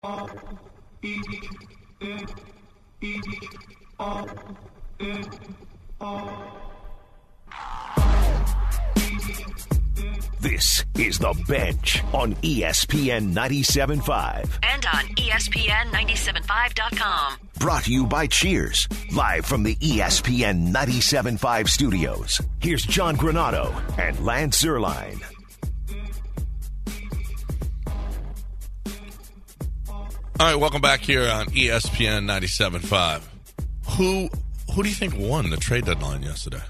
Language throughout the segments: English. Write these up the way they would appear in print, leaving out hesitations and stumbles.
This is The Bench on ESPN 97.5. And on ESPN975.com. Brought to you by Cheers, live from the ESPN 97.5 studios. Here's John Granado and Lance Zierlein. All right, welcome back here on ESPN 97.5. Who do you think won the trade deadline yesterday?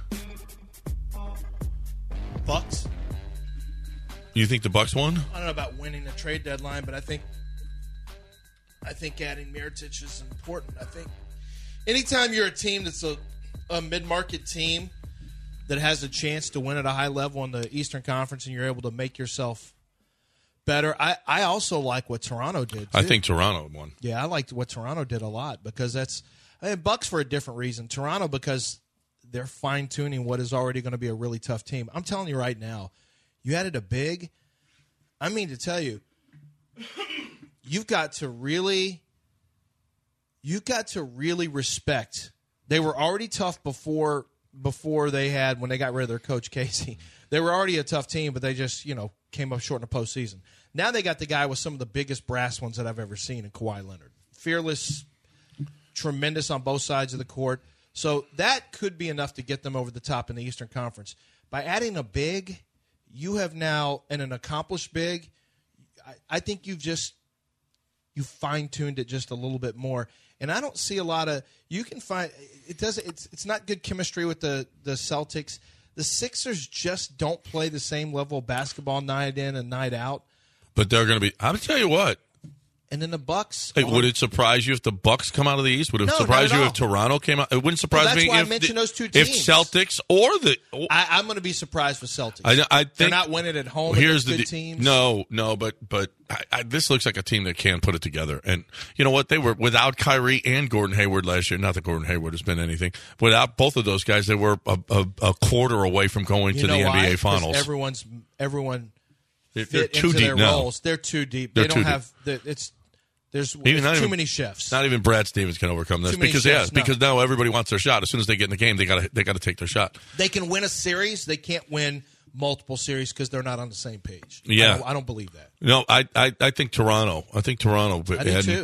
Bucks. You think the Bucks won? I don't know about winning the trade deadline, but I think adding Mirotic is important. I think anytime you're a team that's a mid-market team that has a chance to win at a high level in the Eastern Conference and you're able to make yourself better. I also like what Toronto did, too. I think Toronto won. Yeah, I liked what Toronto did a lot because Bucks for a different reason. Toronto because they're fine-tuning what is already going to be a really tough team. I'm telling you right now, you added a big. I mean to tell you, you've got to really respect. They were already tough before when they got rid of their coach Casey. They were already a tough team, but they just came up short in the postseason. Now they got the guy with some of the biggest brass ones that I've ever seen in Kawhi Leonard. Fearless, tremendous on both sides of the court. So that could be enough to get them over the top in the Eastern Conference. By adding a big, you have now, and an accomplished big, I think you fine-tuned it just a little bit more. And I don't see a lot of – you can find – it's not good chemistry with the Celtics. The Sixers just don't play the same level of basketball night in and night out. But they're going to be – I'm going to tell you what. And then the Bucks. Hey, would it surprise you if the Bucks come out of the East? Would it surprise you if Toronto came out? It wouldn't surprise me if I mentioned those two teams. If Celtics or the. I'm going to be surprised with Celtics. I think they're not winning at home here's against the good teams. No, but this looks like a team that can put it together. And you know what? They were without Kyrie and Gordon Hayward last year. Not that Gordon Hayward has been anything. Without both of those guys, they were a quarter away from going to the NBA Finals. Everyone. They're fit too into deep their now. roles. They're too deep. They're they don't too have deep. There's too many chefs. Not even Brad Stevens can overcome this because now everybody wants their shot. As soon as they get in the game, they got to take their shot. They can win a series. They can't win multiple series because they're not on the same page. Yeah, I don't believe that. No, I think Toronto. I think Toronto and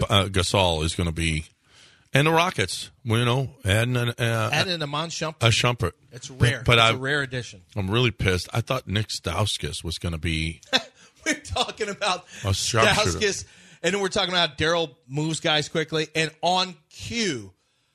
Gasol is going to be, and the Rockets. Adding a Iman Shumpert. A Shumpert. It's rare. It's a rare addition. I'm really pissed. I thought Nick Stauskas was going to be. We're talking about a sharpshooter. Stauskas. And then we're talking about Daryl moves guys quickly. And on cue,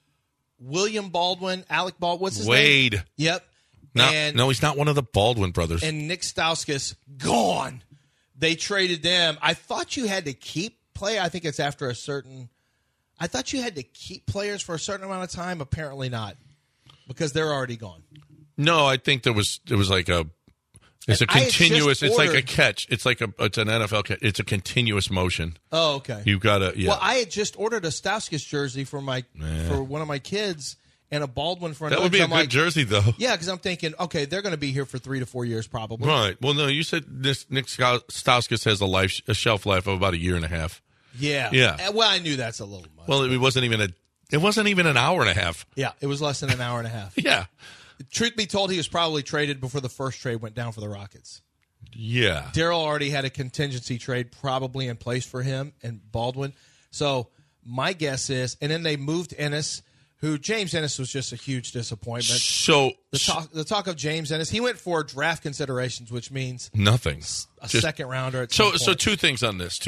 William Baldwin, Alec Baldwin, what's his name? Wade. Yep. No, he's not one of the Baldwin brothers. And Nick Stauskas, gone. They traded them. I thought you had to keep players. I think it's after a certain – I thought you had to keep players for a certain amount of time. Apparently not, because they're already gone. No, I think there was like a – it's a continuous. It's like a catch. It's like it's an NFL catch. It's a continuous motion. Oh, okay. You've got to. Yeah. Well, I had just ordered a Stauskas jersey for one of my kids and a Baldwin for another. That would be a good jersey, though. Yeah, because I'm thinking, okay, they're going to be here for 3 to 4 years, probably. Right. Well, no, you said Nick Stauskas has a shelf life of about a year and a half. Yeah. Yeah. Well, I knew that's a little much. Well, it wasn't even an hour and a half. Yeah, it was less than an hour and a half. Yeah. Truth be told, he was probably traded before the first trade went down for the Rockets. Yeah. Daryl already had a contingency trade probably in place for him and Baldwin. So my guess is, and then they moved Ennis, who James Ennis was just a huge disappointment. So the talk of James Ennis, he went for draft considerations, which means nothing. A second rounder. At some point. So two things on this.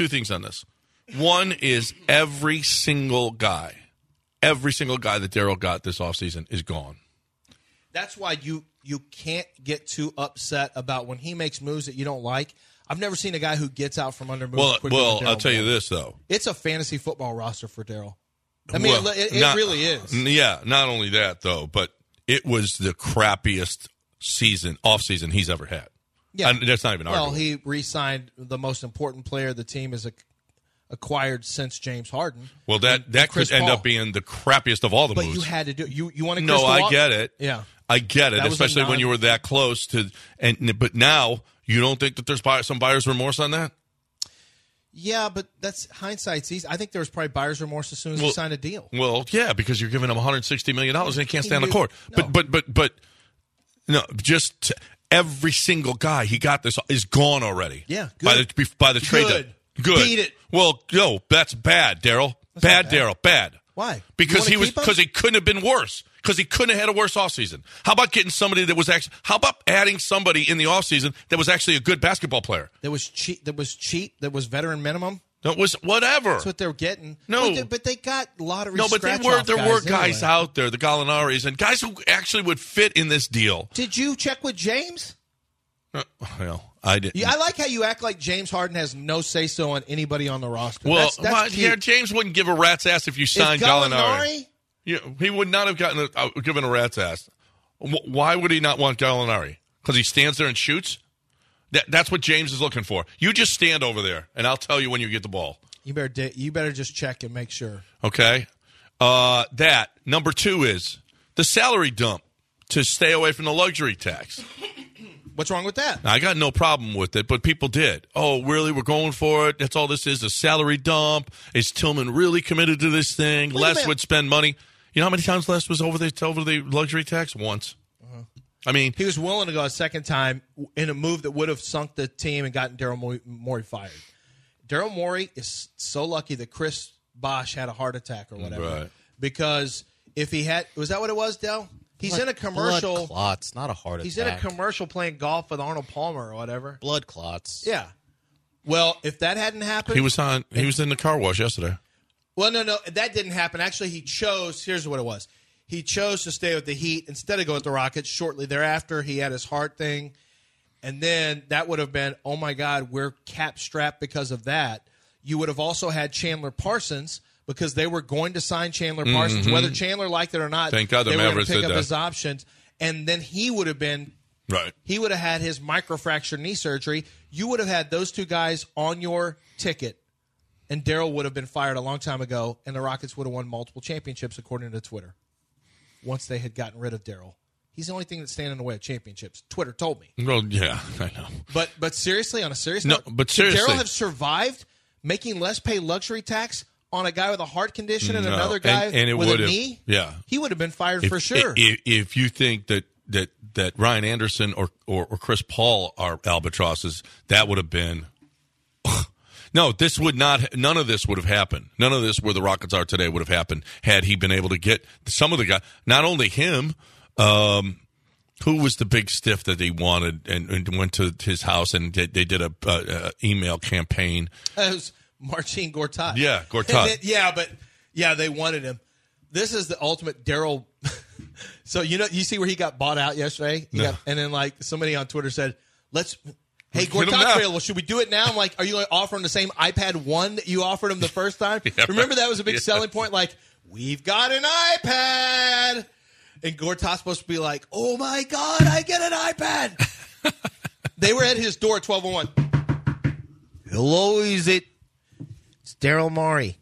One is every single guy that Daryl got this offseason is gone. That's why you can't get too upset about when he makes moves that you don't like. I've never seen a guy who gets out from under moves quicker Well, than I'll tell you Baldwin. this, though. It's a fantasy football roster for Daryl. I mean, it really is. Yeah, not only that, though, but it was the crappiest off-season he's ever had. Yeah. That's not even arguable. Well, he re-signed the most important player the team has acquired since James Harden. Well, that could end up being the crappiest of all the moves. But you had to do it. You wanted No, Chris I Paul? get it. Yeah. I get it, especially when you were that close to – but now you don't think that there's some buyer's remorse on that? Yeah, but that's hindsight's easy. I think there was probably buyer's remorse as soon as he signed a deal. Well, yeah, because you're giving him $160 million and he can't stay on the court. No. But no, just every single guy he got this is gone already. Yeah, good. By the trade. Good. Beat it. Well, no, that's bad, Daryl. Bad, Daryl. Bad. Why? Because he couldn't have been worse. Because he couldn't have had a worse offseason. How about getting somebody that was actually? How about adding somebody in the offseason that was actually a good basketball player? That was cheap. That was veteran minimum. That was whatever. That's what they were getting. No, but they got a lot of no. But there were guys out there, the Gallinaris, and guys who actually would fit in this deal. Did you check with James? Well, I didn't. I like how you act like James Harden has no say so on anybody on the roster. Well, that's cute. yeah, James wouldn't give a rat's ass if you signed Gallinari. Yeah, he would not have given a rat's ass. Why would he not want Gallinari? Because he stands there and shoots? That's what James is looking for. You just stand over there, and I'll tell you when you get the ball. You better just check and make sure. Okay. Number 2 is the salary dump to stay away from the luxury tax. What's wrong with that? I got no problem with it, but people did. Oh, really? We're going for it? That's all this is, a salary dump. Is Tillman really committed to this thing? Les would spend money. You know how many times Les was over the luxury tax? Once. Uh-huh. I mean, he was willing to go a second time in a move that would have sunk the team and gotten Daryl Morey fired. Daryl Morey is so lucky that Chris Bosh had a heart attack or whatever. Right. Because if he had, was that what it was, Del? He's in a commercial. Blood clots, not a heart attack. He's in a commercial playing golf with Arnold Palmer or whatever. Blood clots. Yeah. Well, if that hadn't happened, he was in the car wash yesterday. Well, no, that didn't happen. Actually, he chose. Here's what it was. He chose to stay with the Heat instead of go with the Rockets. Shortly thereafter, he had his heart thing, and then that would have been, oh my God, we're cap strapped because of that. You would have also had Chandler Parsons, because they were going to sign Chandler Parsons, whether Chandler liked it or not. Thank God the they were Mavericks going to pick did up that. his options, and then he would have been right. He would have had his microfracture knee surgery. You would have had those two guys on your ticket, and Daryl would have been fired a long time ago, and the Rockets would have won multiple championships, according to Twitter. Once they had gotten rid of Daryl, he's the only thing that's standing in the way of championships. Twitter told me. Well, yeah, I know. But seriously, on a serious note, but seriously, could Daryl have survived making less pay luxury tax on a guy with a heart condition and another guy with a knee? Yeah. He would have been fired for sure. If you think that Ryan Anderson or Chris Paul are albatrosses, that would have been no, this would not. None of this would have happened. None of this where the Rockets are today would have happened had he been able to get some of the guys. Not only him, who was the big stiff that he wanted and went to his house and they did a email campaign. It was Marcin Gortat. Yeah, Gortat. They wanted him. This is the ultimate Daryl. So you see where he got bought out yesterday, and then somebody on Twitter said, Hey, Gortat's available. Should we do it now? I'm like, are you going to offer him the same iPad 1 that you offered him the first time? Yeah, remember that was a big selling point? Like, we've got an iPad. And Gortat's supposed to be like, oh, my God, I get an iPad. They were at his door at 12:01. Hello, is it? It's Daryl Morey.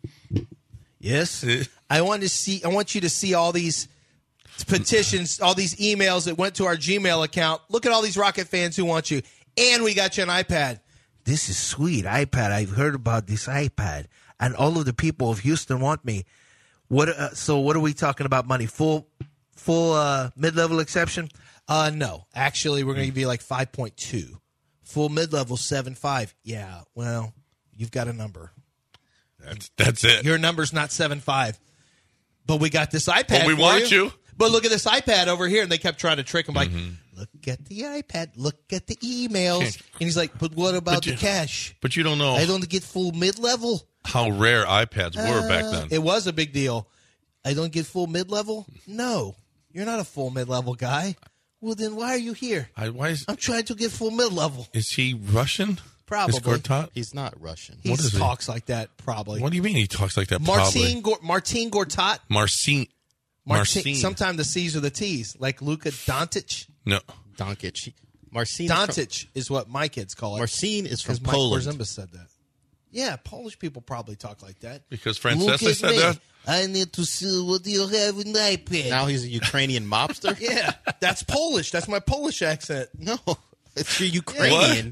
Yes? I want you to see all these petitions, all these emails that went to our Gmail account. Look at all these Rocket fans who want you. And we got you an iPad. This is sweet, iPad. I've heard about this iPad. And all of the people of Houston want me. So what are we talking about money? Full mid-level exception? No. Actually, we're going to give you 5.2. Full mid-level 7.5. Yeah, well, you've got a number. That's it. Your number's not 7.5. But we got this iPad. But we want you. But look at this iPad over here. And they kept trying to trick him look at the iPad. Look at the emails. And he's like, but what about the cash? But you don't know. I don't get full mid-level. How rare iPads were back then. It was a big deal. I don't get full mid-level? No. You're not a full mid-level guy. Well, then why are you here? I'm trying to get full mid-level. Is he Russian? Probably. Is Gortat? He's not Russian. He talks like that, probably. What do you mean he talks like that, Marcin Gortat? Marcin. Sometimes the C's are the T's, like Luka Doncic. No. Doncic. Marcin. Doncic is what my kids call it. Marcin is from Poland. Mike Porzingis said that. Yeah, Polish people probably talk like that. Because Francesa said that? I need to see what you have in the iPad. Now he's a Ukrainian mobster? Yeah, that's Polish. That's my Polish accent. No, it's your Ukrainian.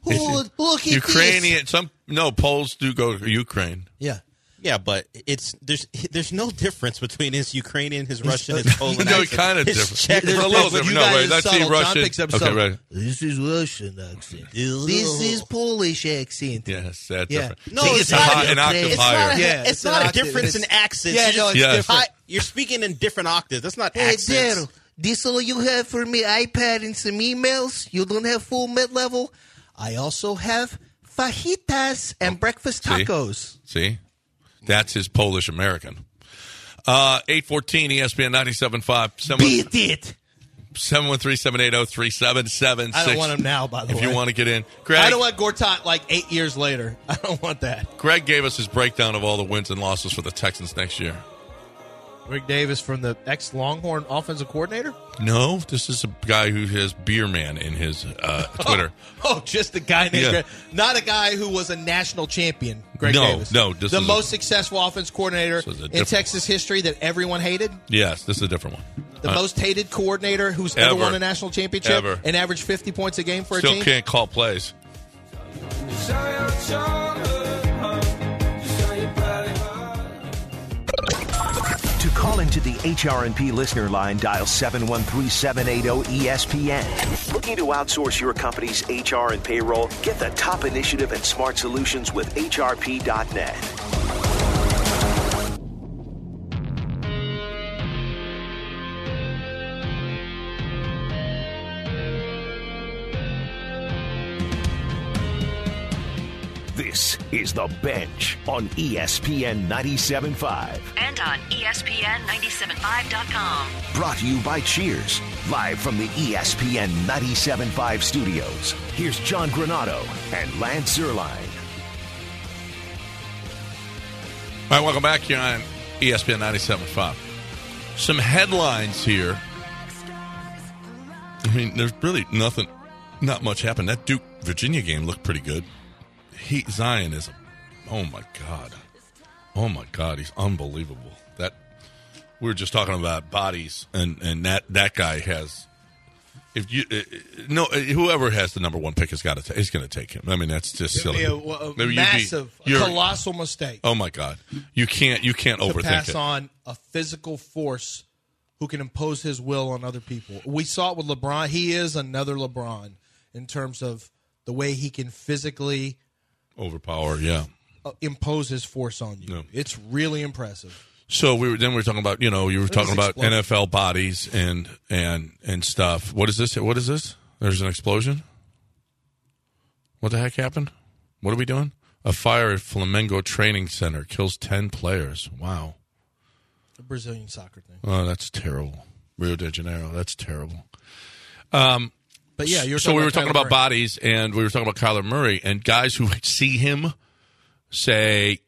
Look at Ukrainian. this. Poles do go to Ukraine. Yeah. Yeah, but there's no difference between his Ukrainian, his Russian, his Polish. No, accent, kind of his different. Czech It's a little accent. different. You No, guys wait, are that's the subtle. John Russian. picks up Okay, subtle. right. This is Russian accent. This is Polish accent. Yes, that's Yeah. different. No, See, it's it's not an octave It's higher. not, Yeah, it's it's an not a octave. difference in accents. Yeah, You're no, just- it's Yeah. different. You're speaking in different octaves. That's not Hey, accents. Daryl, this all you have for me? iPad and some emails? You don't have full mid-level? I also have fajitas and breakfast see? tacos. See? That's his Polish American. 814 ESPN 97.5. Beat it. 713-780-3776. I don't want him now, by the way. If you want to get in. Greg, I don't want Gortat like 8 years later. I don't want that. Greg gave us his breakdown of all the wins and losses for the Texans next year. Rick Davis from the ex-Longhorn offensive coordinator? No, this is a guy who has Beer Man in his Twitter. Oh, just a guy named Yeah. Greg. Not a guy who was a national champion, Greg No, Davis. no, this the is most successful offense coordinator This is a in different- Texas history that everyone hated. Yes, this is a different one. The most hated coordinator who's ever Ever. won a national championship Ever. and averaged 50 points a game for a Still team. can't call plays. To call into the HRNP listener line, dial 713-780-ESPN. Looking to outsource your company's HR and payroll? Get the top initiative and smart solutions with HRP.net. This is The Bench on ESPN 97.5. And on ESPN975.com. Brought to you by Cheers, live from the ESPN 97.5 studios. Here's John Granado and Lance Zierlein. All right, welcome back here on ESPN 97.5. Some headlines here. I mean, there's really not much happened. That Duke-Virginia game looked pretty good. Zion is, oh my God, he's unbelievable. That we were just talking about bodies, and that guy has. If you whoever has the number one pick is going to take him. I mean, that's just silly. Massive, colossal mistake. Oh my God, you can't overthink to pass it. on a physical force who can impose his will on other people. We saw it with LeBron. He is another LeBron in terms of the way he can physically Overpower, yeah. impose his force on you. No. It's really impressive. So we were talking about, you were talking about explosive. NFL bodies and stuff. What is this? There's an explosion? What the heck happened? What are we doing? A fire at Flamengo Training Center kills 10 players. Wow. The Brazilian soccer thing. Oh, that's terrible. Rio de Janeiro, that's terrible. But yeah, So we were talking about bodies, and we were talking about Kyler Murray, and guys who see him say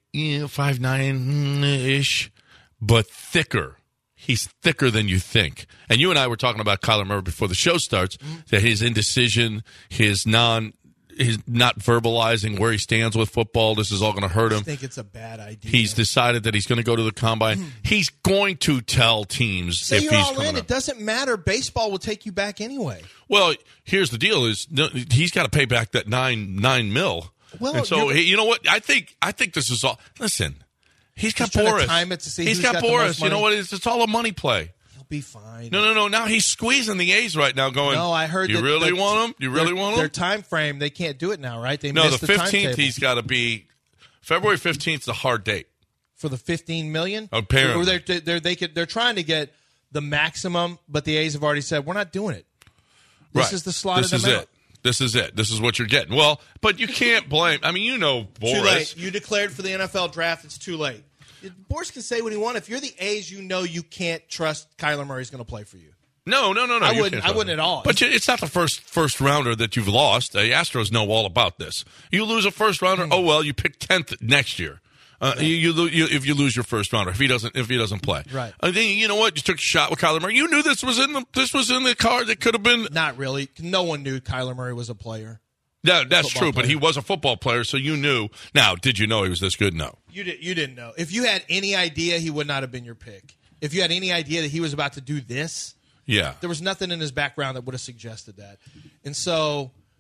5'9" but thicker. He's thicker than you think. And you and I were talking about Kyler Murray before the show starts, that his indecision, his not verbalizing where he stands with football, this is all going to hurt him. I think it's a bad idea. He's decided that he's going to go to the combine. He's going to tell teams Say if you're he's all coming in. up. It doesn't matter. Baseball will take you back anyway. Well, here's the deal: he's got to pay back that $9 million. Well, and so you know what? I think this is all. Listen, he's got trying to Boris. time it to see He's who's got got the Boris. most You know money. what? It's all a money play. He'll be fine. No. Now he's squeezing the A's right now. Going. No, I heard. You that really that want him? You really want Their him? time frame. They can't do it now, right? They No, missed the the 15th. timetable. He's got to be. February 15th is a hard date. For the $15 million. Apparently. Or they're trying to get the maximum, but the A's have already said we're not doing it. This Right. is the slot This of is them out. it. This is it. This is what you're getting. Well, but you can't blame. I mean, Boris. Too late. You declared for the NFL draft. It's too late. Boris can say what he wants. If you're the A's, you can't trust Kyler Murray's going to play for you. No. I you wouldn't. can't. I wouldn't at all. But it's not the first rounder that you've lost. The Astros know all about this. You lose a first rounder. Oh well, you pick 10th next year. If you lose your first rounder, if he doesn't play, Right. Then you know what? You took a shot with Kyler Murray. You knew this was in the card. That could have been. Not really. No one knew Kyler Murray was a player. Yeah, that's Football true. But player. he was a football player, so you knew. Now, did you know he was this good? No. You didn't know. If you had any idea, he would not have been your pick. If you had any idea that he was about to do this, Yeah. there was nothing in his background that would have suggested that. And so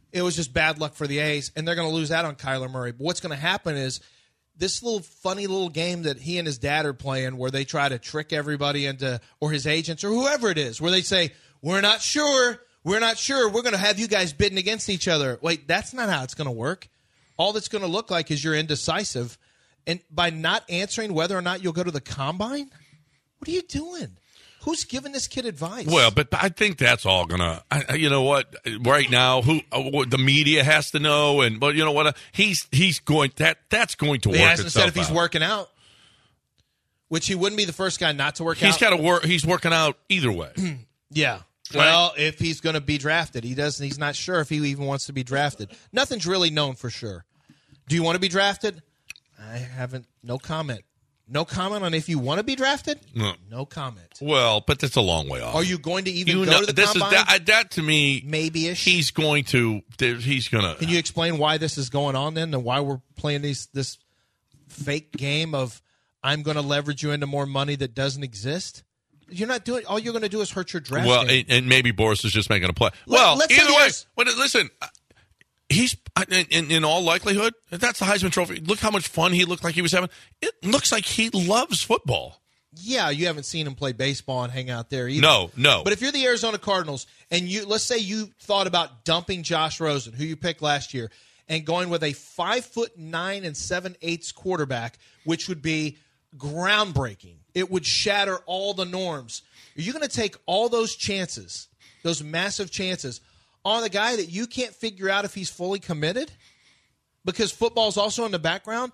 It was just bad luck for the A's, and they're going to lose out on Kyler Murray. But what's going to happen is this little funny little game that he and his dad are playing where they try to trick everybody into, or his agents or whoever it is, where they say, we're not sure, we're going to have you guys bidding against each other. Wait, that's not how it's going to work. All that's going to look like is you're indecisive. And by not answering whether or not you'll go to the combine, what are you doing? Who's giving this kid advice? Well, but I think that's all gonna. You know what? Right now, the media has to know, but you know what? He's going. That's going to work. He hasn't itself said if he's out. working out, which he wouldn't be the first guy not to work out. He's got to work. He's working out either way. Yeah. Well, if he's going to be drafted, he's not sure if he even wants to be drafted. Nothing's really known for sure. Do you want to be drafted? I haven't. No comment. No comment on if you want to be drafted? No comment. Well, but that's a long way off. Are you going to even go to the combine? That to me, maybe-ish. He's going to. He's going to. Can you explain why this is going on then, and why we're playing this fake game of I'm going to leverage you into more money that doesn't exist? You're not doing. All you're going to do is hurt your draft. Well, game. and maybe Boris is just making a play. Well, either way. Listen. He's, in all likelihood, that's the Heisman Trophy. Look how much fun he looked like he was having. It looks like he loves football. Yeah, you haven't seen him play baseball and hang out there either. No. But if you're the Arizona Cardinals and let's say you thought about dumping Josh Rosen, who you picked last year, and going with a 5'9" and 7/8 quarterback, which would be groundbreaking. It would shatter all the norms. Are you going to take all those chances, those massive chances, on a guy that you can't figure out if he's fully committed because football's also in the background?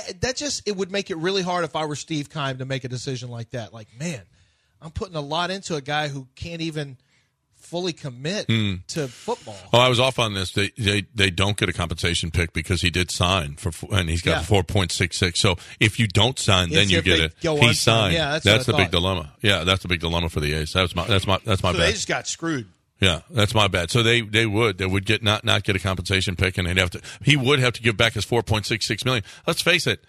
It would make it really hard if I were Steve Keim to make a decision like that. Like, man, I'm putting a lot into a guy who can't even fully commit to football. Oh, I was off on this. They don't get a compensation pick because he did sign and he's got 4.66. So if you don't sign, then you get it. He signed. Yeah, that's the big dilemma. Yeah, that's a big dilemma for the A's. That's my So bad. they just got screwed. Yeah, that's my bad. So they would get not get a compensation pick, and he would have to give back his $4.66 million. Let's face it.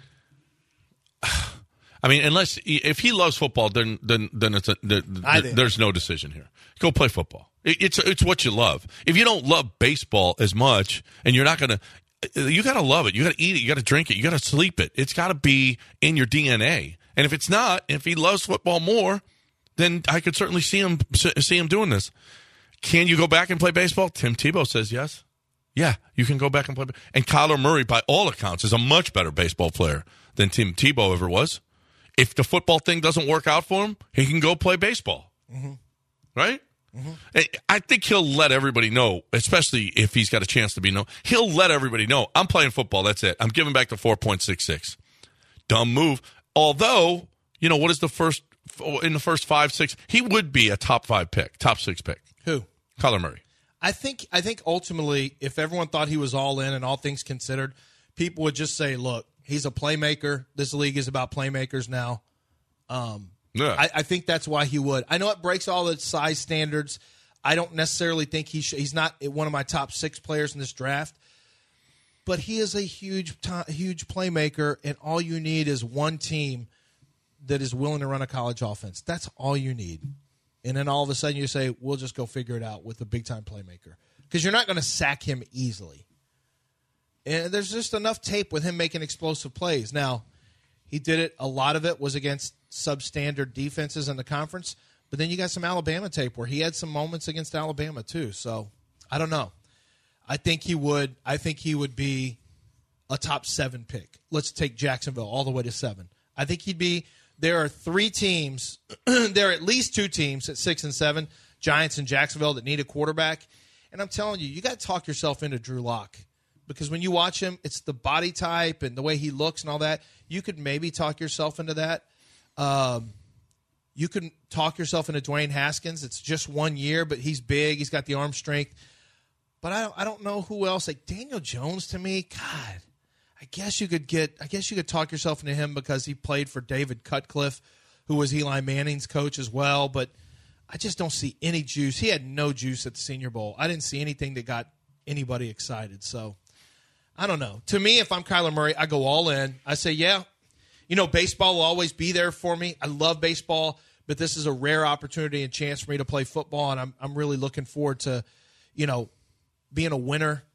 I mean, if he loves football, then there's no decision here. Go play football. It's what you love. If you don't love baseball as much, and you're not gonna, you gotta love it. You gotta eat it. You gotta drink it. You gotta sleep it. It's gotta be in your DNA. And if it's not, if he loves football more, then I could certainly see him doing this. Can you go back and play baseball? Tim Tebow says yes. Yeah, you can go back and play. And Kyler Murray, by all accounts, is a much better baseball player than Tim Tebow ever was. If the football thing doesn't work out for him, he can go play baseball. Mm-hmm. Right? Mm-hmm. I think he'll let everybody know, especially if he's got a chance to be known. He'll let everybody know, I'm playing football, that's it. I'm giving back the 4.66. Dumb move. Although, what is in the first 5, 6, he would be a top 5 pick, top 6 pick. Who? Kyler Murray. I think ultimately, if everyone thought he was all in and all things considered, people would just say, look, he's a playmaker. This league is about playmakers now. I think that's why he would. I know it breaks all the size standards. I don't necessarily think he's not one of my top 6 players in this draft, but he is a huge playmaker, and all you need is one team that is willing to run a college offense. That's all you need. And then all of a sudden you say, we'll just go figure it out with a big-time playmaker. Because you're not going to sack him easily. And there's just enough tape with him making explosive plays. Now, he did it. A lot of it was against substandard defenses in the conference. But then you got some Alabama tape where he had some moments against Alabama too. So, I don't know. I think he would be a top 7 pick. Let's take Jacksonville all the way to 7. I think he'd be... There are 3 teams. There are at least 2 teams at 6 and 7, Giants and Jacksonville, that need a quarterback. And I'm telling you, you got to talk yourself into Drew Lock, because when you watch him, it's the body type and the way he looks and all that. You could maybe talk yourself into that. You could talk yourself into Dwayne Haskins. It's just 1 year, but he's big. He's got the arm strength. But I don't know who else. Like Daniel Jones, to me, God. I guess you could talk yourself into him because he played for David Cutcliffe, who was Eli Manning's coach as well. But I just don't see any juice. He had no juice at the Senior Bowl. I didn't see anything that got anybody excited. So I don't know. To me, if I'm Kyler Murray, I go all in. I say, yeah, baseball will always be there for me. I love baseball, but this is a rare opportunity and chance for me to play football, and I'm really looking forward to, being a winner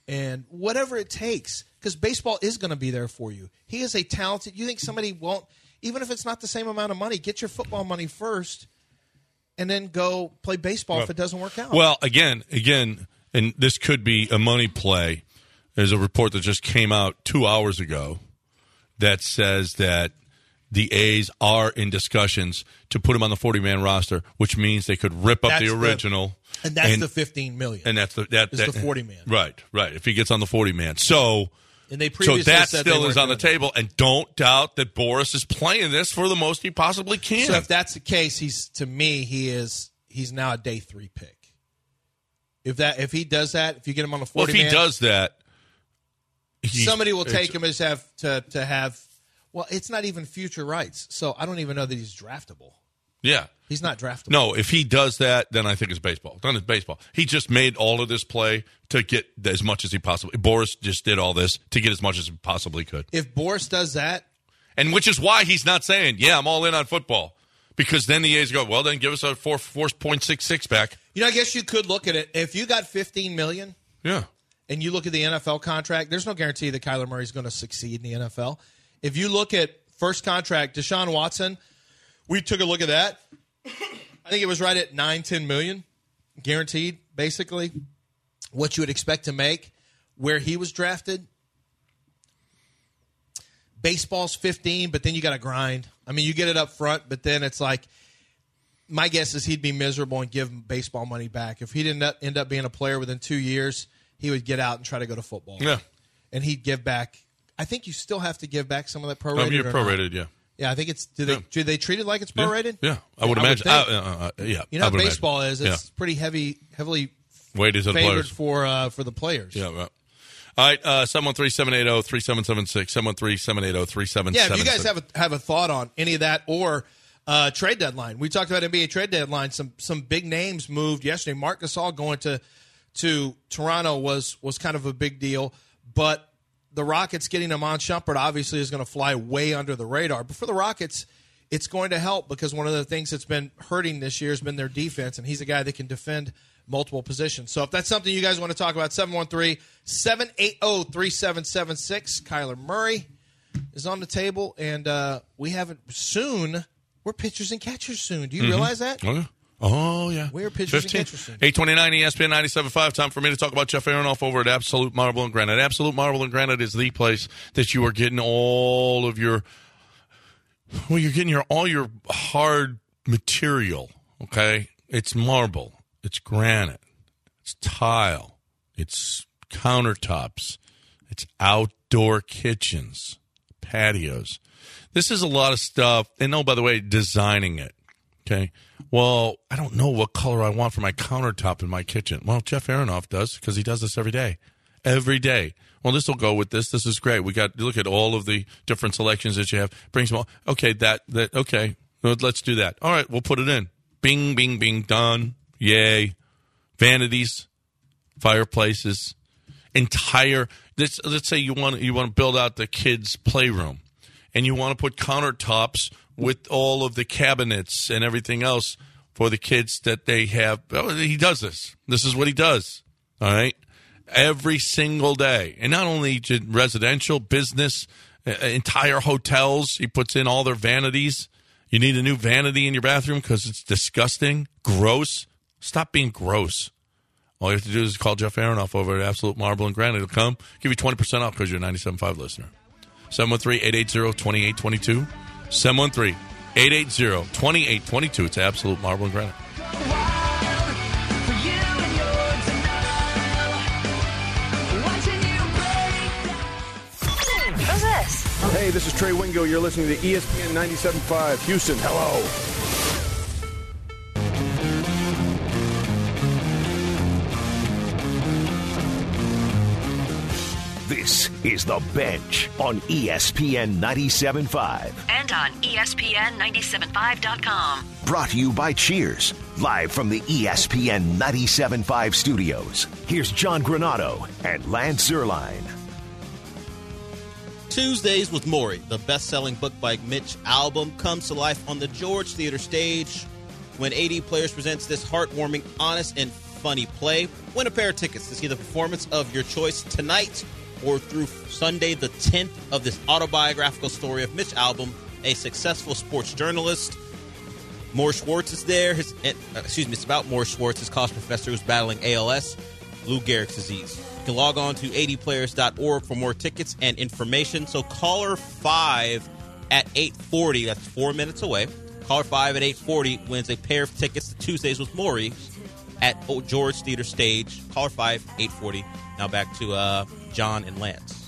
and whatever it takes, because baseball is going to be there for you. He is a talented. You think somebody won't, even if it's not the same amount of money, get your football money first, and then go play baseball if it doesn't work out. Well, again, and this could be a money play. There's a report that just came out 2 hours ago that says that the A's are in discussions to put him on the 40-man roster, which means they could rip up the original. And that's the $15 million. And that's the 40-man. Right. If he gets on the 40-man. So that still is on the table. And don't doubt that Boras is playing this for the most he possibly can. So if that's the case, he's now a day 3 pick. If he does that, if you get him on the 40-man. Well, if he does that, somebody will take him as to have. Well, it's not even future rights, so I don't even know that he's draftable. Yeah. He's not draftable. No, if he does that, then I think it's baseball. Then it's baseball. He just made all of this play to get as much as he possibly. Boras just did all this to get as much as he possibly could. If Boras does that. And which is why he's not saying, yeah, I'm all in on football. Because then the A's go, well, then give us a 4.66 back. I guess you could look at it. If you got $15 million. Yeah. And you look at the NFL contract, there's no guarantee that Kyler Murray is going to succeed in the NFL. If you look at first contract, Deshaun Watson, we took a look at that. I think it was right at $9-10 million, guaranteed, basically, what you would expect to make where he was drafted. Baseball's 15, but then you got to grind. I mean, you get it up front, but then it's like, my guess is he'd be miserable and give baseball money back. If he didn't end up being a player within 2 years, he would get out and try to go to football. Yeah. And he'd give back. I think you still have to give back some of that prorated. You're prorated, yeah. Yeah, I think it's. Do they treat it like it's prorated? Yeah, I would imagine. Yeah, you know how baseball is. It's pretty heavily weighted on favored players for the players. Yeah. Right. All right, 713-780-3776, 713-780-3777. Yeah, if you guys have a thought on any of that or trade deadline, we talked about NBA trade deadline. Some big names moved yesterday. Marc Gasol going to Toronto was kind of a big deal, but the Rockets getting Iman Shumpert obviously is going to fly way under the radar. But for the Rockets, it's going to help because one of the things that's been hurting this year has been their defense, and he's a guy that can defend multiple positions. So if that's something you guys want to talk about, 713-780-3776. Kyler Murray is on the table, and we're pitchers and catchers soon. Do you realize that? Oh, yeah. We're pitchers and catchers soon. 829 ESPN 97.5. Time for me to talk about Jeff Aronoff over at Absolute Marble and Granite. Absolute Marble and Granite is the place that you are getting all of your, all your hard material, okay? It's marble. It's granite. It's tile. It's countertops. It's outdoor kitchens, patios. This is a lot of stuff. And, oh, by the way, designing it, okay? Well, I don't know what color I want for my countertop in my kitchen. Well, Jeff Aronoff does because he does this every day. Every day. Well, this will go with this. This is great. We got look at all of the different selections that you have. Brings them all. Okay, okay. Let's do that. All right, we'll put it in. Bing, bing, bing. Done. Yay. Vanities, fireplaces, entire. Let's say you want to build out the kids' playroom, and you want to put countertops with all of the cabinets and everything else for the kids that they have. Oh, he does this. This is what he does. All right. Every single day. And not only residential, business, entire hotels. He puts in all their vanities. You need a new vanity in your bathroom because it's disgusting, gross. Stop being gross. All you have to do is call Jeff Aronoff over at Absolute Marble and Granite. He'll come, give you 20% off because you're a 97.5 listener. 713-880-2822. 713-880-2822. It's Absolute Marble and Granite. Who's this? Hey, this is Trey Wingo. You're listening to ESPN 97.5. Houston, hello. This is The Bench on ESPN 97.5. And on ESPN975.com. Brought to you by Cheers, live from the ESPN 97.5 studios. Here's John Granado and Lance Zierlein. Tuesdays with Maury, the best-selling Book by Mitch album, comes to life on the George Theater stage when 80 Players presents this heartwarming, honest, and funny play. Win a pair of tickets to see the performance of your choice tonight or through Sunday the 10th of this autobiographical story of Mitch Albom, a successful sports journalist. Morris Schwartz is there. It's about Morris Schwartz, his college professor who's battling ALS, Lou Gehrig's disease. You can log on to 80players.org for more tickets and information. So caller 5 at 8:40, that's 4 minutes away. Caller 5 at 8:40 wins a pair of tickets to Tuesdays with Maury at George Theater Stage. Caller 5, 8:40. Now back to John and Lance.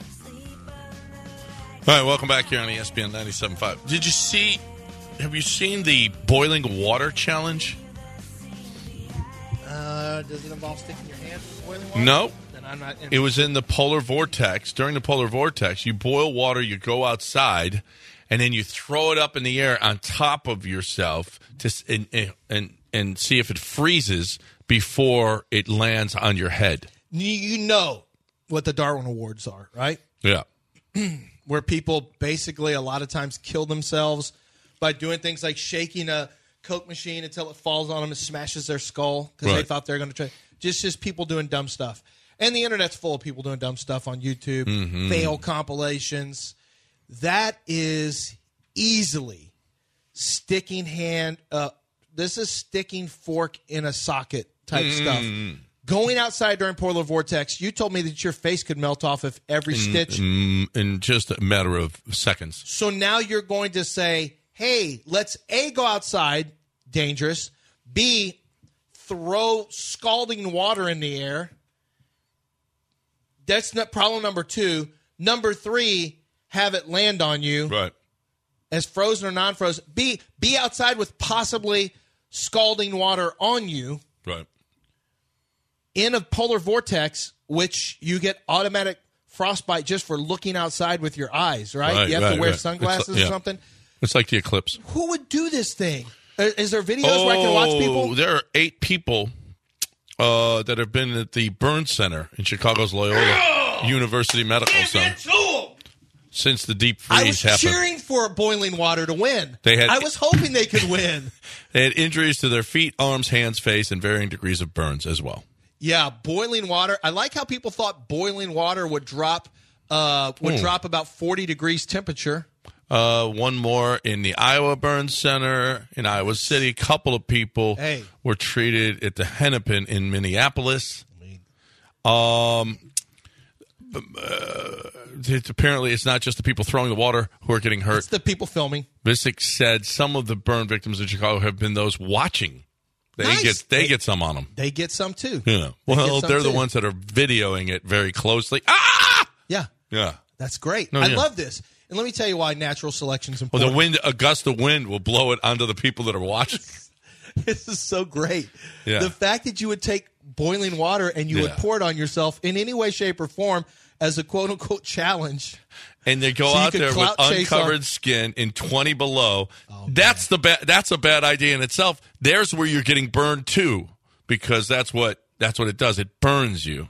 All right, welcome back here on ESPN 97.5. Have you seen the boiling water challenge? Does it involve sticking your hand in boiling water? No. Then I'm not. It was in the polar vortex. During the polar vortex, you boil water, you go outside, and then you throw it up in the air on top of yourself and see if it freezes before it lands on your head. You know what the Darwin Awards are, right? Yeah. Where people basically a lot of times kill themselves by doing things like shaking a Coke machine until it falls on them and smashes their skull because they thought they were going to try. Just people doing dumb stuff. And the internet's full of people doing dumb stuff on YouTube, fail compilations. That is easily sticking hand up. This is sticking fork in a socket type stuff. Going outside during polar vortex, you told me that your face could melt off if every stitch. In just a matter of seconds. So now you're going to say, hey, let's A, go outside, dangerous. B, throw scalding water in the air. That's not problem number 2. Number 3, have it land on you. Right. As frozen or non-frozen. B, be outside with possibly scalding water on you. Right. In a polar vortex, which you get automatic frostbite just for looking outside with your eyes, right? You have to wear sunglasses or something. It's like the eclipse. Who would do this thing? Is there videos where I can watch people? There are 8 people that have been at the Burn Center in Chicago's Loyola University Medical Center since the deep freeze happened. I was cheering for boiling water to win. I was hoping they could win. They had injuries to their feet, arms, hands, face, and varying degrees of burns as well. Yeah, boiling water. I like how people thought boiling water would drop about 40 degrees temperature. One more in the Iowa Burn Center in Iowa City. A couple of people were treated at the Hennepin in Minneapolis. Apparently, it's not just the people throwing the water who are getting hurt. It's the people filming. Visick said some of the burn victims in Chicago have been those watching. They get some on them. They get some too. Yeah. Well, they're the ones that are videoing it very closely. Ah! Yeah. Yeah. That's great. I love this. And let me tell you why natural selection is important. Well, a gust of wind will blow it onto the people that are watching. This is so great. Yeah. The fact that you would take boiling water and you would pour it on yourself in any way, shape, or form as a quote-unquote challenge. And they go out there with uncovered skin in 20 below. Oh, that's a bad idea in itself. There's where you're getting burned too, because that's what it does. It burns you.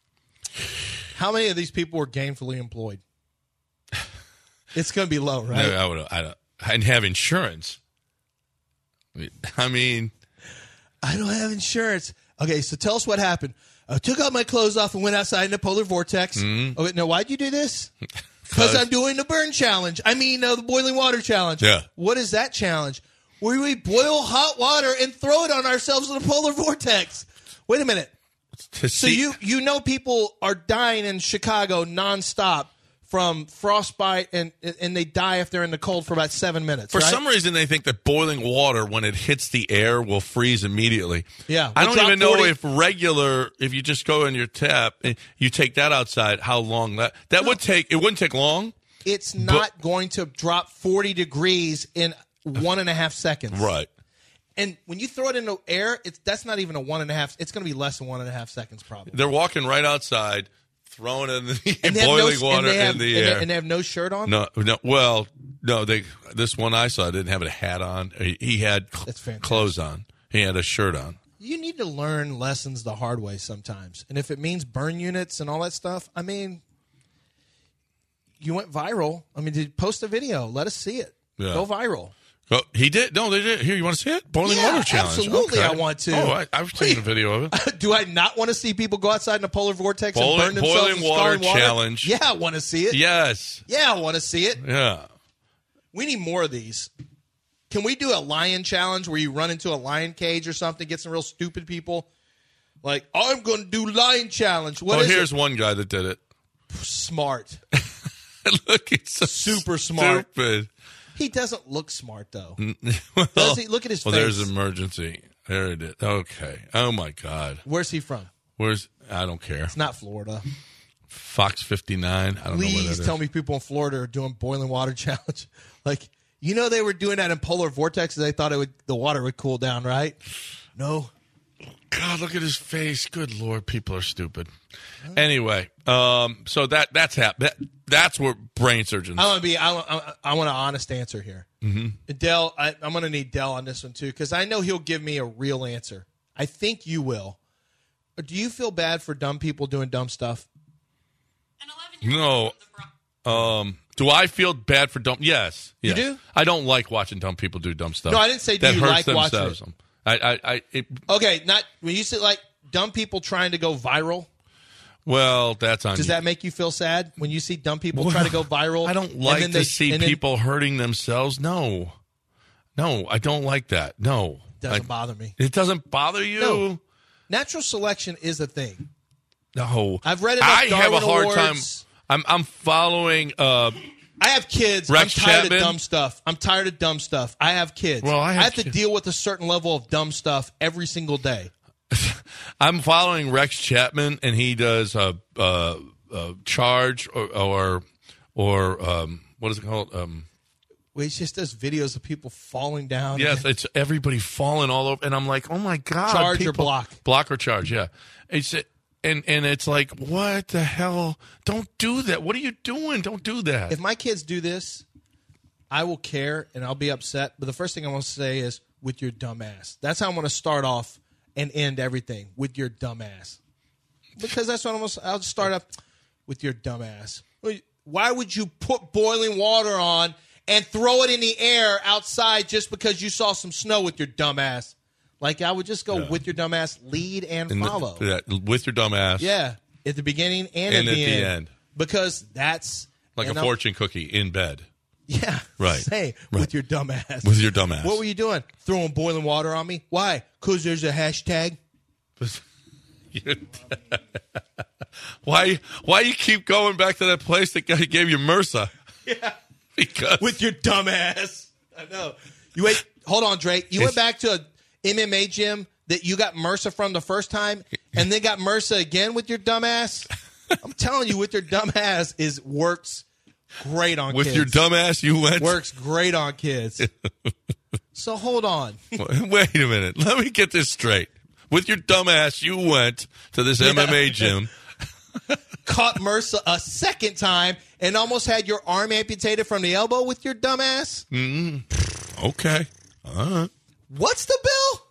How many of these people were gainfully employed? It's going to be low, right? No, and have insurance. I mean, I don't have insurance. Okay, so tell us what happened. I took all my clothes off and went outside in the polar vortex. Mm-hmm. Okay, now why'd you do this? Because I'm doing the burn challenge. The boiling water challenge. Yeah. What is that challenge? Where we boil hot water and throw it on ourselves in the polar vortex. Wait a minute. So you know people are dying in Chicago nonstop from frostbite, and they die if they're in the cold for about 7 minutes. For some reason, they think that boiling water, when it hits the air, will freeze immediately. Yeah. I don't even know if you just go in your tap and you take that outside, how long that would take. It wouldn't take long. It's not going to drop 40 degrees in 1.5 seconds. Right. And when you throw it in the air, that's not even a 1.5. It's going to be less than 1.5 seconds, probably. They're walking right outside, throwing in the boiling water in the air. And they have no shirt on? No. Well, no. This one I saw didn't have a hat on. He had clothes on. He had a shirt on. You need to learn lessons the hard way sometimes. And if it means burn units and all that stuff, you went viral. Post a video. Let us see it. Yeah. Go viral. Oh, he did? No, they did. Here, you want to see it? Boiling water challenge. Absolutely, Okay. I want to. Oh, I've seen a video of it. Do I not want to see people go outside in a polar vortex and burn themselves Boiling in water scalding water? challenge. Yeah, I want to see it. Yes. Yeah, I want to see it. Yeah. We need more of these. Can we do a lion challenge where you run into a lion cage or something, get some real stupid people? Like, I'm going to do lion challenge. What is here's it? one guy that did it. Smart. Look, he's so Super smart. stupid. He doesn't look smart, though. Well, Does he? Look at his well, face. there's emergency. There it is. Okay. Oh, my God. Where's he from? I don't care. It's not Florida. Fox 59. I don't know what that Please is. tell me people in Florida are doing boiling water challenge. Like, they were doing that in polar vortexes. They thought the water would cool down, right? No. God, look at his face. Good Lord, people are stupid. Anyway, so that's that's where brain surgeons. I want an honest answer here. Mm-hmm. Dell, I'm going to need Dell on this one too, because I know he'll give me a real answer. I think you will. Do you feel bad for dumb people doing dumb stuff? No. Do I feel bad for dumb? Yes. You do? I don't like watching dumb people do dumb stuff. No, I didn't say do that you hurts like watching themselves. it. Okay, not when you say like dumb people trying to go viral. Well, that's on. Does that make you feel sad when you see dumb people try to go viral? I don't like to see people hurting themselves. No, I don't like that. No, doesn't bother me. It doesn't bother you. No. Natural selection is a thing. No, I've read enough I Darwin have a hard Awards. time. I'm following. I have kids. Rex I'm tired Chapman. of dumb stuff. I'm tired of dumb stuff. I have kids. Well, I have to kids. deal with a certain level of dumb stuff every single day. I'm following Rex Chapman, and he does charge or what is it called? Well, he just does videos of people falling down. Yes, it's everybody falling all over, and I'm like, oh my God, Charge or block? Block or charge? Yeah, it's and it's like, what the hell? Don't do that. What are you doing? Don't do that. If my kids do this, I will care and I'll be upset. But the first thing I want to say is with your dumb ass. That's how I'm going to start off and end everything, with your dumb ass. Because that's what I'll start up with your dumb ass. Why would you put boiling water on and throw it in the air outside just because you saw some snow with your dumb ass? Like, I would just go with your dumb ass, lead and follow. With your dumb ass. Yeah, at the beginning and at the end. Because that's... Like a fortune cookie in bed. Yeah, right. Say, right. With your dumb ass. With your dumb ass. What were you doing? Throwing boiling water on me? Why? Because there's a hashtag. Why you keep going back to that place that gave you MRSA? Yeah. Because with your dumb ass. I know. Hold on, Drake. You went back to a MMA gym that you got MRSA from the first time and then got MRSA again with your dumb ass? I'm telling you, with your dumb ass works great on kids. With your dumb ass, you went? Works great on kids. So hold on. Wait a minute. Let me get this straight. With your dumb ass, you went to this MMA gym. Caught MRSA a second time and almost had your arm amputated from the elbow with your dumb ass? Mm-hmm. Okay. All right. What's the bill?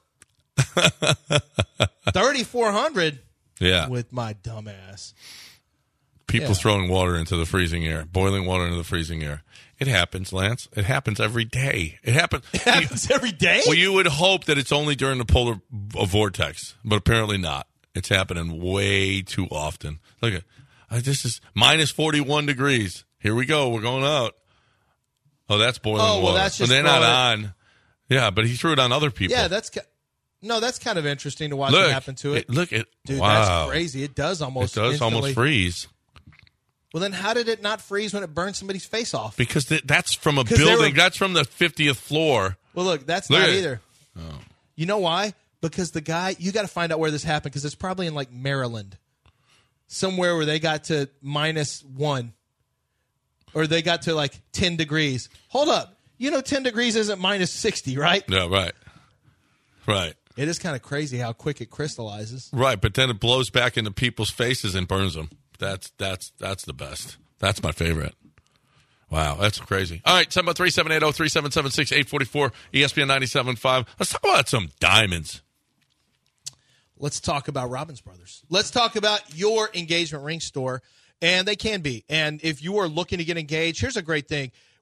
$3,400. Yeah. With my dumb ass. People throwing water into the freezing air, boiling water into the freezing air. It happens, Lance. It happens every day. It happens every day? Well, you would hope that it's only during the polar vortex, but apparently not. It's happening way too often. Look at this is minus 41 degrees. Here we go. We're going out. Oh, that's boiling water. Well, that's just they're not on. Yeah, but he threw it on other people. Yeah, that's kind of interesting to watch what happen to it. Dude, wow. That's crazy. It does almost almost freeze. Well, then how did it not freeze when it burned somebody's face off? Because that's from a building. That's from the 50th floor. Well, look, that's not either. Oh. You know why? Because the guy, you got to find out where this happened, because it's probably in like Maryland. Somewhere where they got to -1. Or they got to like 10 degrees. Hold up. 10 degrees isn't -60, right? Yeah, right. Right. It is kind of crazy how quick it crystallizes. Right, but then it blows back into people's faces and burns them. That's the best. That's my favorite. Wow, that's crazy. All right, 713-780-3776-844, ESPN 97.5. Let's talk about some diamonds. Let's talk about Robbins Brothers. Let's talk about your engagement ring store, and they can be. And if you are looking to get engaged, here's a great thing.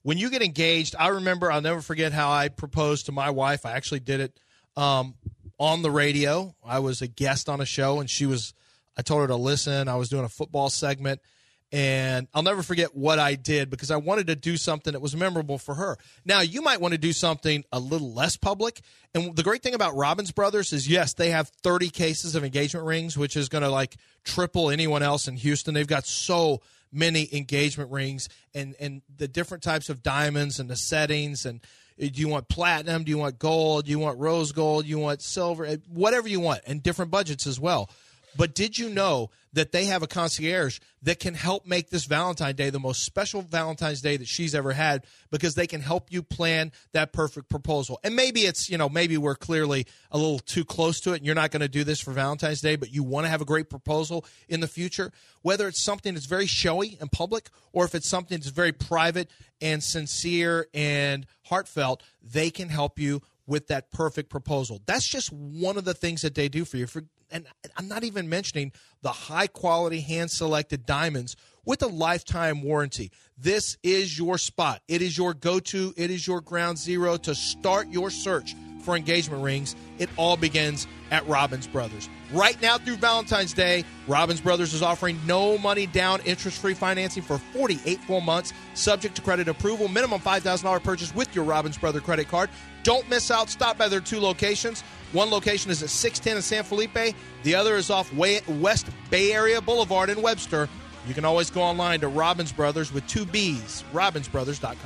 when you get engaged, I remember, I'll never forget how I proposed to my wife. I actually did it on the radio. I was a guest on a show, and I told her to listen. I was doing a football segment, and I'll never forget what I did because I wanted to do something that was memorable for her. Now, you might want to do something a little less public, and the great thing about Robbins Brothers is, yes, they have 30 cases of engagement rings, which is going to, like, triple anyone else in Houston. They've got so many engagement rings and the different types of diamonds and the settings. And do you want platinum? Do you want gold? Do you want rose gold? Do you want silver? Whatever you want, and different budgets as well. But did you know that they have a concierge that can help make this Valentine's Day the most special Valentine's Day that she's ever had, because they can help you plan that perfect proposal? And maybe it's, maybe we're clearly a little too close to it and you're not going to do this for Valentine's Day, but you want to have a great proposal in the future, whether it's something that's very showy and public or if it's something that's very private and sincere and heartfelt, they can help you with that perfect proposal. That's just one of the things that they do for you. And I'm not even mentioning the high-quality, hand-selected diamonds with a lifetime warranty. This is your spot. It is your go-to. It is your ground zero to start your search for engagement rings. It all begins at Robbins Brothers. Right now through Valentine's Day, Robbins Brothers is offering no money down, interest-free financing for 48 full months, subject to credit approval, minimum $5,000 purchase with your Robbins Brother credit card. Don't miss out. Stop by their 2 locations. One location is at 610 in San Felipe. The other is off West Bay Area Boulevard in Webster. You can always go online to Robbins Brothers with 2 B's, robbinsbrothers.com.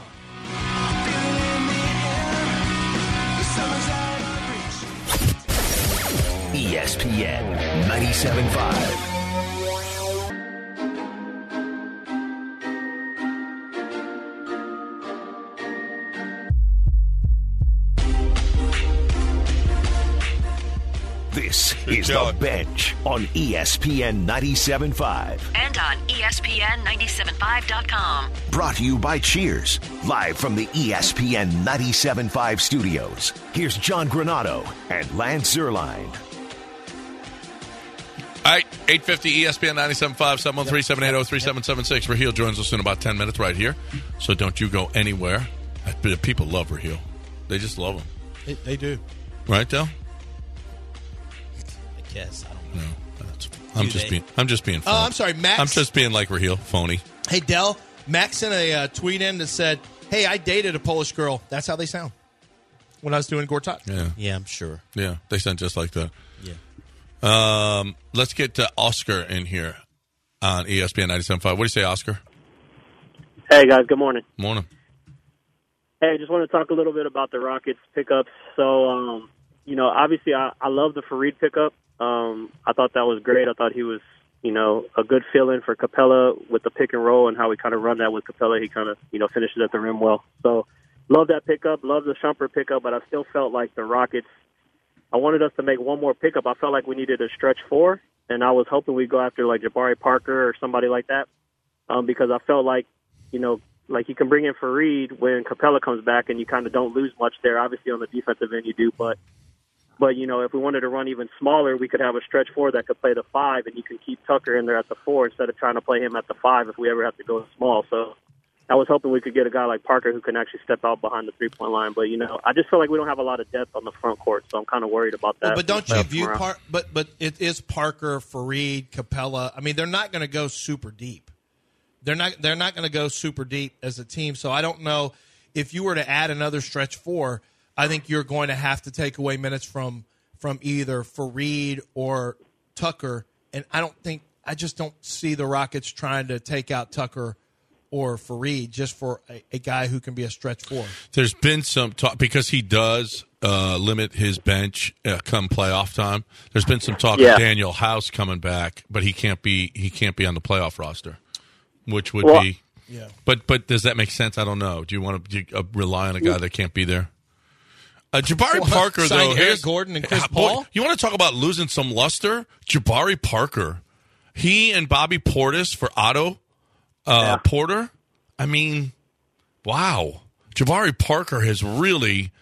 ESPN 97.5. This is The Bench on ESPN 97.5. And on ESPN975.com. Brought to you by Cheers, live from the ESPN 97.5 studios. Here's John Granado and Lance Zierlein. All right, 850 ESPN 97.5, 713-780-3776. Raheel joins us in about 10 minutes right here, so don't you go anywhere. People love Raheel. They just love him. They do. Right, Del? Yes, I don't know. No, I'm just being phony. Oh, I'm sorry, Max. I'm just being like Raheel, phony. Hey, Del, Max sent a tweet in that said, hey, I dated a Polish girl. That's how they sound when I was doing Gortat. Yeah, I'm sure. Yeah, they sound just like that. Yeah. Let's get to Oscar in here on ESPN 97.5. What do you say, Oscar? Hey, guys. Good morning. Morning. Hey, just want to talk a little bit about the Rockets pickups. So, obviously I love the Fareed pickup. I thought that was great. I thought he was, a good fill-in for Capella with the pick and roll and how we kind of run that with Capella. He kind of, finishes at the rim well. So, love that pickup. Love the Shumpert pickup, but I still felt like the Rockets, I wanted us to make one more pickup. I felt like we needed a stretch 4, and I was hoping we'd go after like Jabari Parker or somebody like that, because I felt like, like you can bring in Fareed when Capella comes back and you kind of don't lose much there. Obviously on the defensive end you do, but if we wanted to run even smaller, we could have a stretch 4 that could play the 5, and you can keep Tucker in there at the 4 instead of trying to play him at the 5 if we ever have to go small. So I was hoping we could get a guy like Parker who can actually step out behind the three-point line. But, I just feel like we don't have a lot of depth on the front court, so I'm kind of worried about that. Well, but don't you view but it is Parker, Fareed, Capella. I mean, they're not going to go super deep. They're not going to go super deep as a team. So I don't know if you were to add another stretch 4, I think you're going to have to take away minutes from either Fareed or Tucker. And I just don't see the Rockets trying to take out Tucker or Fareed just for a guy who can be a stretch 4. There's been some talk, because he does limit his bench come playoff time. There's been some talk of Daniel House coming back, but he can't be on the playoff roster, which would be. Yeah. But does that make sense? I don't know. Do you want to rely on a guy that can't be there? Jabari Parker, though. Eric Gordon and Chris Paul? You want to talk about losing some luster? Jabari Parker. He and Bobby Portis for Otto Porter. I mean, wow. Jabari Parker has really,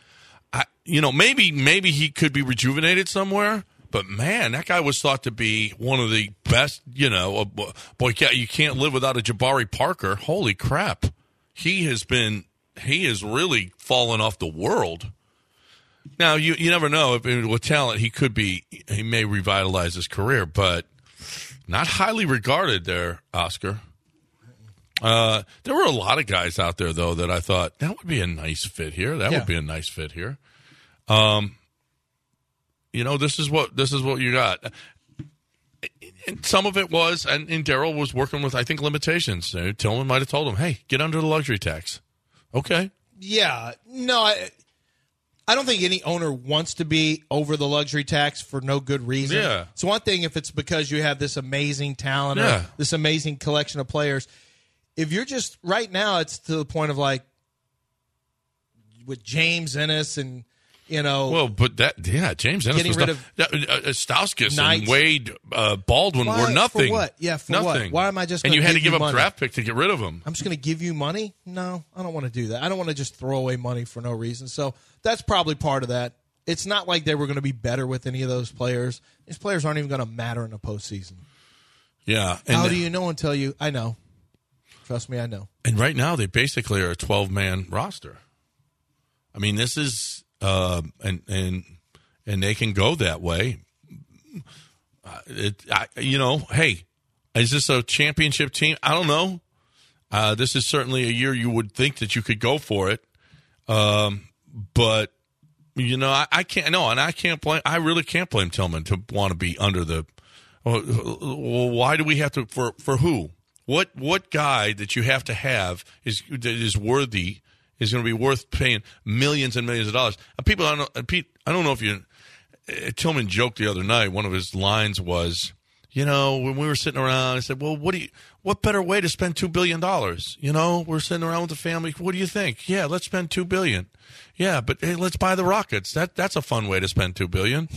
maybe he could be rejuvenated somewhere. But, man, that guy was thought to be one of the best, boy, you can't live without a Jabari Parker. Holy crap. He has been he is really fallen off the world. Now, you never know. If with talent, he may revitalize his career, but not highly regarded there, Oscar. There were a lot of guys out there, though, that I thought, that would be a nice fit here. That would be a nice fit here. This is what you got. And some of it was, and Daryl was working with, I think, limitations. Tillman might have told him, hey, get under the luxury tax. Okay. Yeah. No, I don't think any owner wants to be over the luxury tax for no good reason. Yeah. It's one thing if it's because you have this amazing talent or this amazing collection of players. If you're just, right now, it's to the point of like, with James Ennis and, Well, but James Ennis getting was rid of Stauskas and Wade Baldwin were nothing. For what? Yeah, for nothing. what? Why am I just and going you to had to give up money? draft pick to get rid of him. I'm just going to give you money? No, I don't want to do that. I don't want to just throw away money for no reason. So that's probably part of that. It's not like they were going to be better with any of those players. These players aren't even going to matter in the postseason. Yeah. How do you know until you – I know. Trust me, I know. And right now they basically are a 12-man roster. I mean, this is and they can go that way. Hey, is this a championship team? I don't know. This is certainly a year you would think that you could go for it. But I can't. No, and I can't blame. I really can't blame Tillman to want to be under the. Well, why do we have to? For who? What guy that you have to have is worthy? Is going to be worth paying millions and millions of dollars. People, Pete, I don't know if you. Tillman joked the other night. One of his lines was, when we were sitting around, I said, "Well, what better way to spend $2 billion? We're sitting around with the family. What do you think? Yeah, let's spend $2 billion. Yeah, but hey, let's buy the Rockets. That's a fun way to spend $2 billion.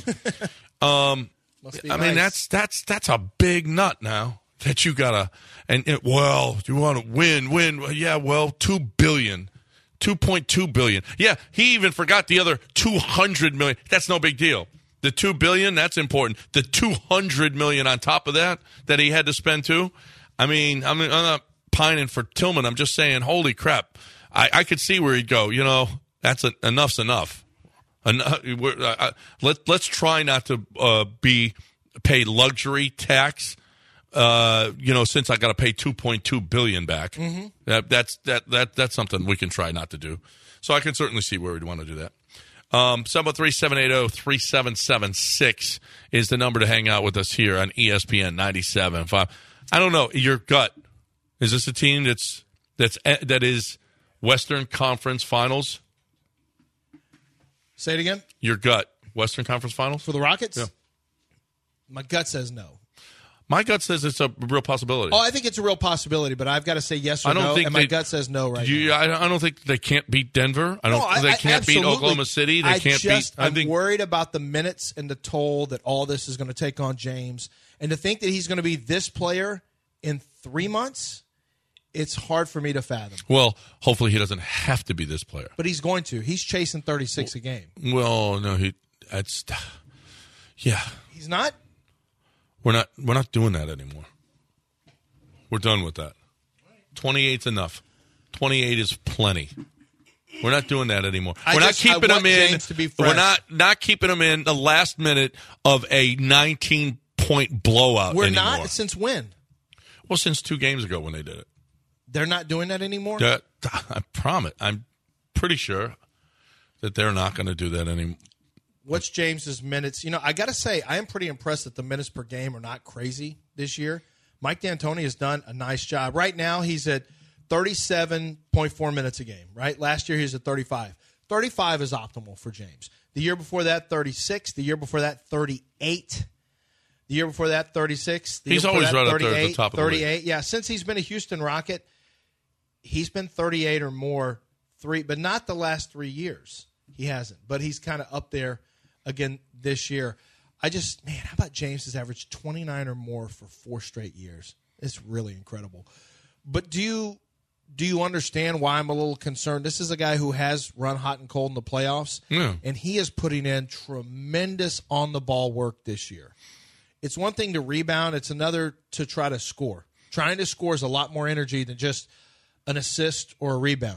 Mean, that's a big nut now that you gotta. You want to win. Yeah, well, $2 billion. $2.2 billion. Yeah, he even forgot the other $200 million. That's no big deal. The $2 billion, that's important. The $200 million on top of that he had to spend too. I mean, I'm not pining for Tillman. I'm just saying, holy crap. I could see where he'd go. That's enough's enough. Let's try not to pay luxury tax. Since I got to pay $2.2 billion back, that's something we can try not to do. So I can certainly see where we'd want to do that. 713-780-3776 is the number to hang out with us here on ESPN 97.5. I don't know your gut. Is this a team that is Western Conference Finals? Say it again. Your gut, Western Conference Finals for the Rockets? Yeah. My gut says no. My gut says it's a real possibility. Oh, I think it's a real possibility, but I've got to say yes or no, and my gut says no now. I don't think they can't beat Denver. They can't beat Oklahoma City. I'm worried about the minutes and the toll that all this is going to take on James. And to think that he's going to be this player in 3 months, it's hard for me to fathom. Well, hopefully he doesn't have to be this player. But he's going to. He's chasing 36 a game. Well, no, He's not? We're not doing that anymore. We're done with that. 28's enough. 28 is plenty. We're not doing that anymore. We're not keeping him in. We're not keeping him in the last minute of a 19-point blowout. We're anymore. not. Since when? Well, since 2 games ago when they did it. They're not doing that anymore? I promise. I'm pretty sure that they're not going to do that anymore. What's James's minutes? I got to say, I am pretty impressed that the minutes per game are not crazy this year. Mike D'Antoni has done a nice job. Right now, he's at 37.4 minutes a game, right? Last year, he was at 35. 35 is optimal for James. The year before that, 36. The year before that, 38. The year before that, 36. He's always right up there at the top of the league. 38. Yeah, since he's been a Houston Rocket, he's been 38 or more, but not the last 3 years. He hasn't, but he's kind of up there again this year. How about James has averaged 29 or more for 4 straight years? It's really incredible. But do you understand why I'm a little concerned? This is a guy who has run hot and cold in the playoffs, and he is putting in tremendous on-the-ball work this year. It's one thing to rebound. It's another to try to score. Trying to score is a lot more energy than just an assist or a rebound.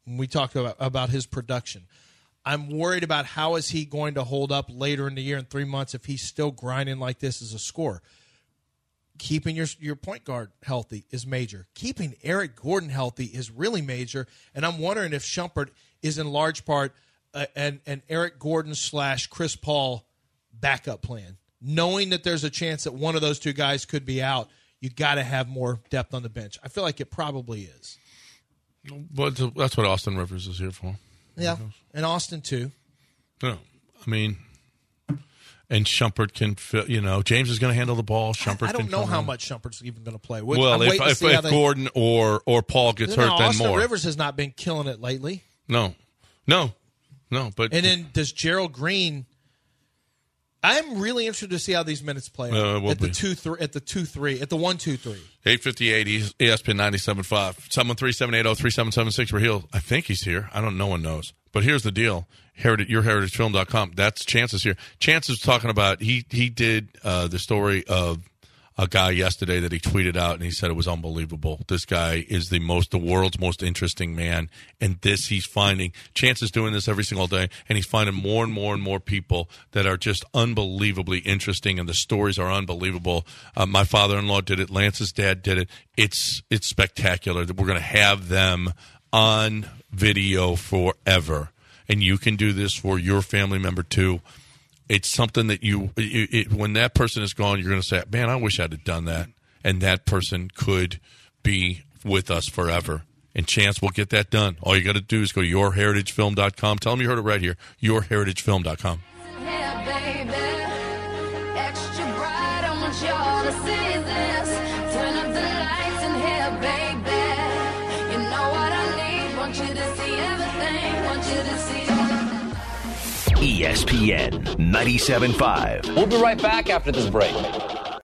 when we talked about his production. I'm worried about how is he going to hold up later in the year in 3 months if he's still grinding like this as a scorer. Keeping your point guard healthy is major. Keeping Eric Gordon healthy is really major. And I'm wondering if Shumpert is in large part an Eric Gordon / Chris Paul backup plan. Knowing that there's a chance that one of those two guys could be out, you got to have more depth on the bench. I feel like it probably is. But that's what Austin Rivers is here for. Yeah, and Austin too. No, I mean, and Shumpert can fit. James is going to handle the ball. Shumpert. I don't can know come how in. much Shumpert's even going to play. Well, if Gordon or Paul gets hurt, then Austin more. Rivers has not been killing it lately. No. But and then does Gerald Green? I'm really interested to see how these minutes play out at the 2-3, at the 2-3, at the 1-2-3. 8:58, ESPN 97.5, 737803776. Raheel, I think he's here. I don't. No one knows. But here's the deal: yourheritagefilm.com. That's Chance's here. Chance is talking about. He did the story of a guy yesterday that he tweeted out, and he said it was unbelievable. This guy is the world's most interesting man, and he's finding. Chance is doing this every single day, and he's finding more and more and more people that are just unbelievably interesting, and the stories are unbelievable. My father-in-law did it. Lance's dad did it. It's spectacular that we're going to have them on video forever, and you can do this for your family member too. It's something that when that person is gone, you're going to say, man, I wish I'd have done that. And that person could be with us forever. And Chance will get that done. All you got to do is go to yourheritagefilm.com. Tell them you heard it right here. Yourheritagefilm.com. Yeah, baby. Extra bright, I want y'all to see this. Turn up the lights in here, baby. You know what I need. Want you to see everything. Want you to see ESPN 97.5. We'll be right back after this break.